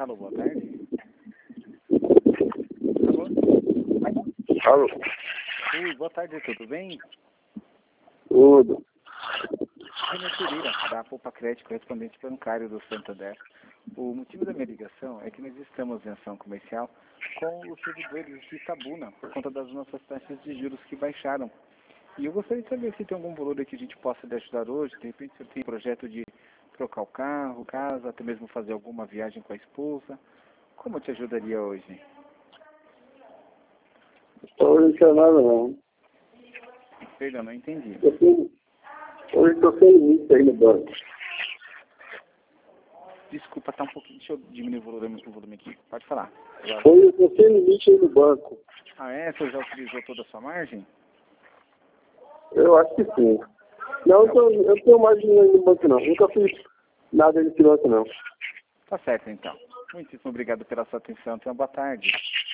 Alô, boa tarde. Alô? Oi, boa tarde, tudo bem? Tudo. Renan Pereira, da Poupa Crédito, correspondente bancário do Santander. O motivo da minha ligação é que nós estamos em ação comercial com os servidores de Itabuna, por conta das nossas taxas de juros que baixaram. E eu gostaria de saber se tem algum valor aí que a gente possa lhe ajudar hoje. De repente, se eu tenho projeto de trocar o carro, casa, até mesmo fazer alguma viagem com a esposa. Como eu te ajudaria hoje? Estou mencionado não. Perdão, não entendi. Hoje estou sem limite aí no banco. Desculpa, tá um pouquinho. Deixa eu diminuir o volume aqui. Pode falar. Agora. Hoje eu estou sem limite aí no banco. Ah, é? Você já utilizou toda a sua margem? Eu acho que sim. Não, eu tenho mais dinheiro no banco não. Nunca fiz nada nesse banco não. Tá certo, então. Muitíssimo obrigado pela sua atenção. Tenha uma boa tarde.